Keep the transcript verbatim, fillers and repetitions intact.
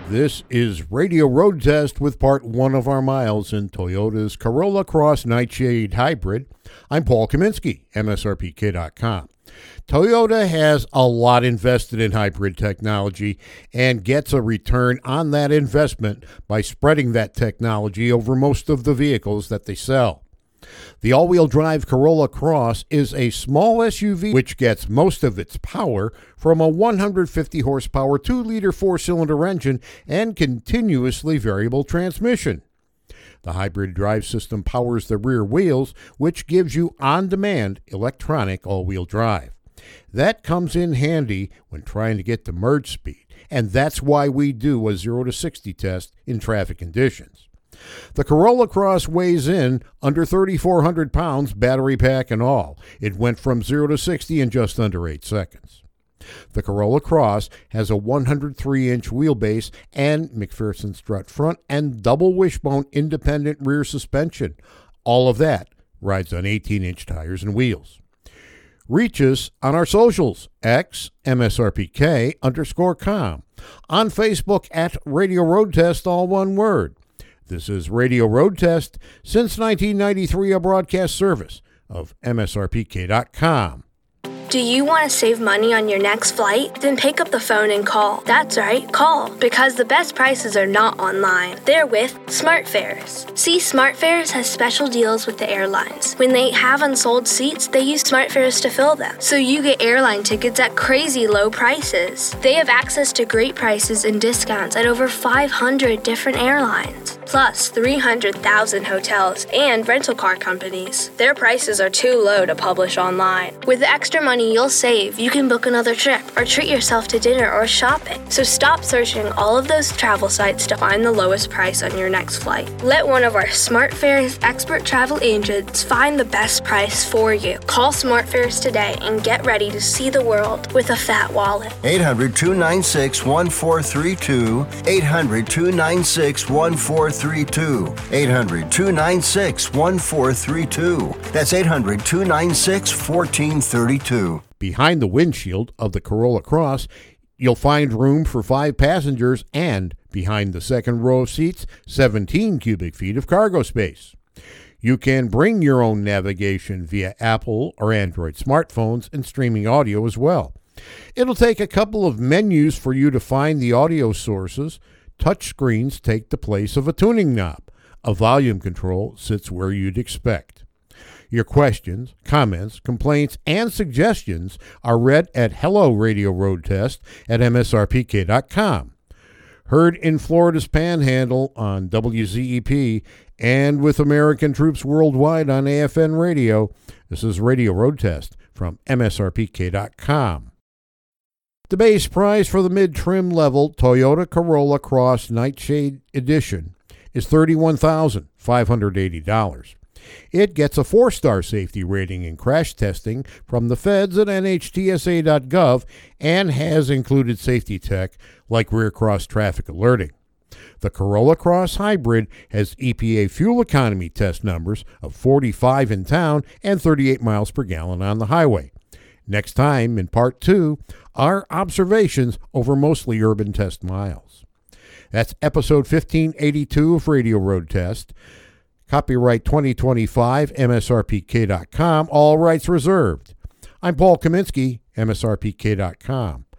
This is Radio Road Test with part one of our miles in Toyota's Corolla Cross Nightshade Hybrid. I'm Paul Kaminsky, M S R P K dot com. Toyota has a lot invested in hybrid technology and gets a return on that investment by spreading that technology over most of the vehicles that they sell. The all-wheel drive Corolla Cross is a small S U V which gets most of its power from a one hundred fifty horsepower two liter four-cylinder engine and continuously variable transmission. The hybrid drive system powers the rear wheels, which gives you on-demand electronic all-wheel drive. That comes in handy when trying to get to merge speed, and that's why we do a zero to sixty test in traffic conditions. The Corolla Cross weighs in under thirty-four hundred pounds, battery pack and all. It went from zero to sixty in just under eight seconds. The Corolla Cross has a one hundred three inch wheelbase and McPherson strut front and double wishbone independent rear suspension. All of that rides on eighteen inch tires and wheels. Reach us on our socials, X, M S R P K underscore com. On Facebook at Radio Road Test, all one word. This is Radio Road Test, since nineteen ninety-three, a broadcast service of M S R P K dot com. Do you want to save money on your next flight? Then pick up the phone and call. That's right, call, because the best prices are not online. They're with SmartFares. See, SmartFares has special deals with the airlines. When they have unsold seats, they use SmartFares to fill them. So you get airline tickets at crazy low prices. They have access to great prices and discounts at over five hundred different airlines, plus three hundred thousand hotels and rental car companies. Their prices are too low to publish online. With the extra money you'll save, you can book another trip or treat yourself to dinner or shopping. So stop searching all of those travel sites to find the lowest price on your next flight. Let one of our SmartFares expert travel agents find the best price for you. Call SmartFares today and get ready to see the world with a fat wallet. eight hundred, two nine six, one four three two. eight hundred, two nine six, one four three two. eight hundred, two nine six, one four three two. That's eight hundred, two nine six, one four three two. Behind the windshield of the Corolla Cross, you'll find room for five passengers and, behind the second row of seats, seventeen cubic feet of cargo space. You can bring your own navigation via Apple or Android smartphones and streaming audio as well. It'll take a couple of menus for you to find the audio sources. Touch screens take the place of a tuning knob. A volume control sits where you'd expect. Your questions, comments, complaints, and suggestions are read at Hello Radio Road Test at M S R P K dot com. Heard in Florida's Panhandle on W Z E P and with American troops worldwide on A F N Radio, this is Radio Road Test from M S R P K dot com. The base price for the mid-trim level Toyota Corolla Cross Nightshade Edition is thirty-one thousand five hundred eighty dollars. It gets a four-star safety rating in crash testing from the feds at N H T S A dot gov and has included safety tech like rear cross traffic alerting. The Corolla Cross Hybrid has E P A fuel economy test numbers of forty-five in town and thirty-eight miles per gallon on the highway. Next time, in part two, our observations over mostly urban test miles. That's episode fifteen eighty-two of Radio Road Test. Copyright twenty twenty-five, M S R P K dot com, all rights reserved. I'm Paul Kaminsky, M S R P K dot com.